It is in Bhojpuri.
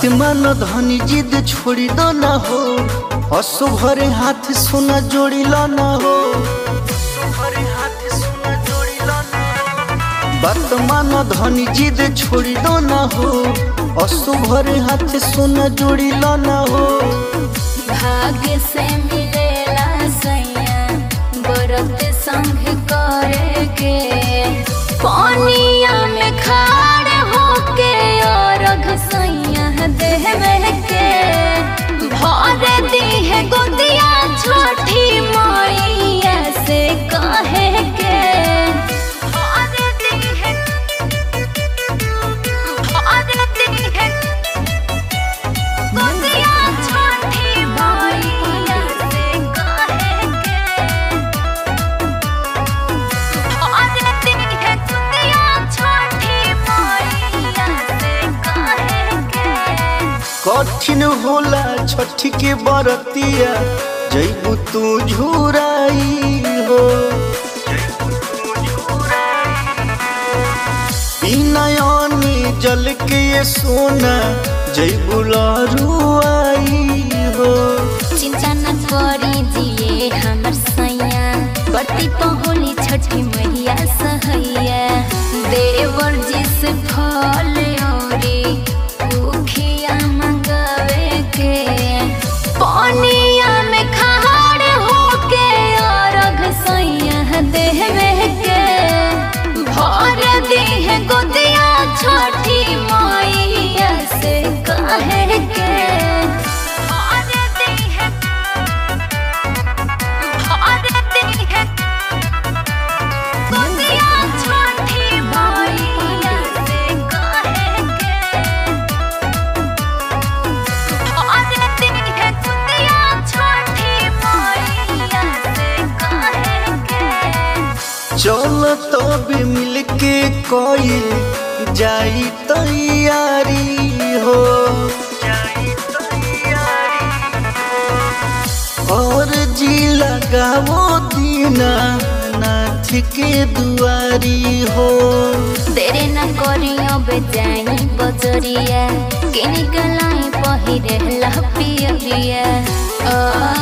बात मान धनी जिद छोड़ी दो ना हो, हसो भरे हाथ सोना जोड़ी लो ना हो। बात मान धनी जिद छोड़ी दो ना हो, हसो भरे हाथ सोना जोड़ी लो ना हो। भाग्य से मिलेला सैया बरत संग करे के, पानिया में खाड़ होके और सैया देवे के, भर दी है गोदिया छोटी मैया से कहे के। कठिन होला छठी के बरतिया, जैबू तू झुराई हो। बिनयनी जल के ये सोना जैबू लरुआई हो। चिंता न करी जिए हमर सैया, बरती पहुली छठी मैया सहैया। देवर जिस फल औरी उखिया मंगवे के, पानिया में खाड़ होके और सैया देवे के, भर दी है गोदिया छोटी मैया से कहे के। चल तो भी मिल के कोई जाई तैयारी हो। और जी लगावो दीना नाथ के दुआरी हो। देरे न करियो बेजाई बजरिया, किन गलाई पहिरे ला पियरिया।